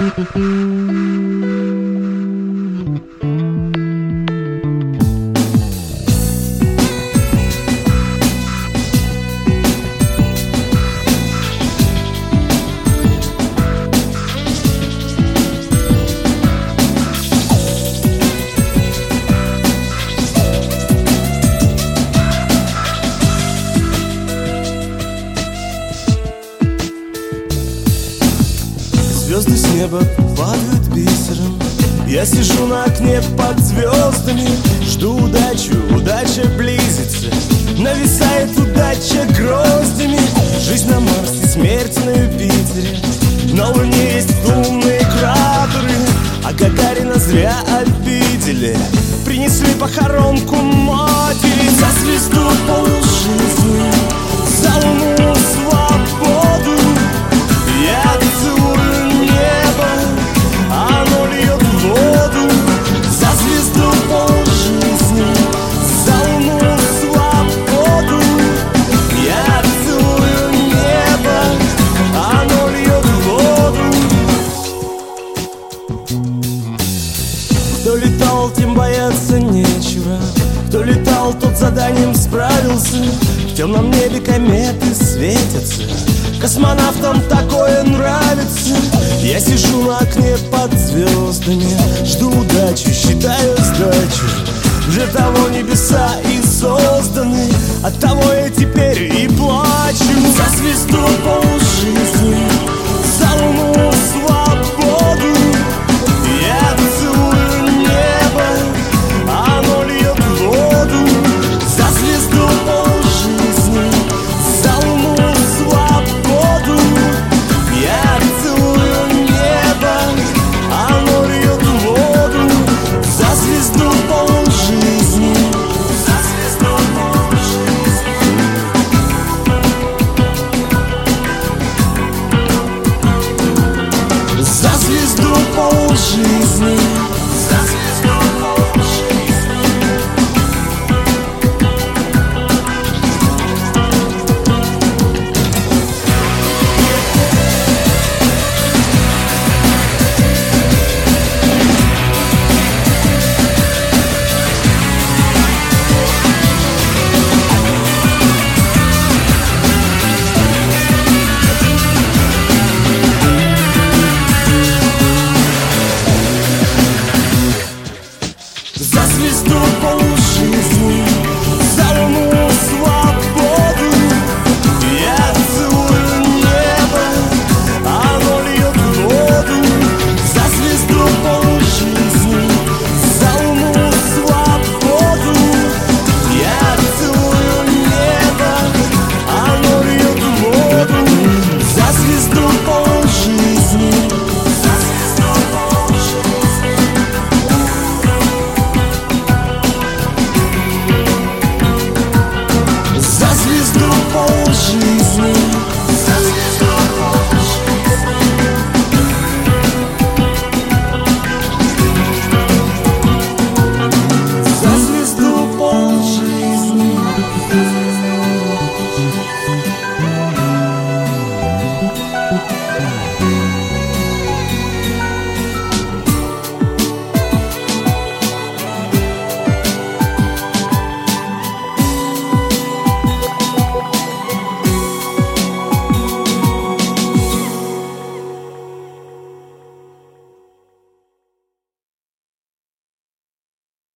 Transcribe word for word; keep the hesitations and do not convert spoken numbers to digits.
Звезды с неба падают бисером. Я сижу на окне под звездами, жду удачу, удача близится. Нависает удача гроздями. Жизнь на Марсе, смерть на Юпитере. На Луне есть лунные кратеры, а Гагарина зря обидели. Принесли похоронку матери. За звезду полжизни, за луну свободу. Я целую небо, оно льет воду. За звезду полжизни, за луну свободу. Я целую небо, оно льет воду. Кто летал, тем бояться нечего. Кто летал, тот заданием справился. В темном небе кометы светятся. Космонавтам такое нравится. Я сижу на окне под звездами, жду удачи, считаю сдачу. Для того небеса и созданы, оттого я теперь и плачу. За звезду полжизни, за луну свободу. Я целую небо, оно льет воду. За звезду полжизни, за луну свободу. Я целую небо, оно льет воду. За звезду полжизни, за звезду полжизни. За звезду полжизни.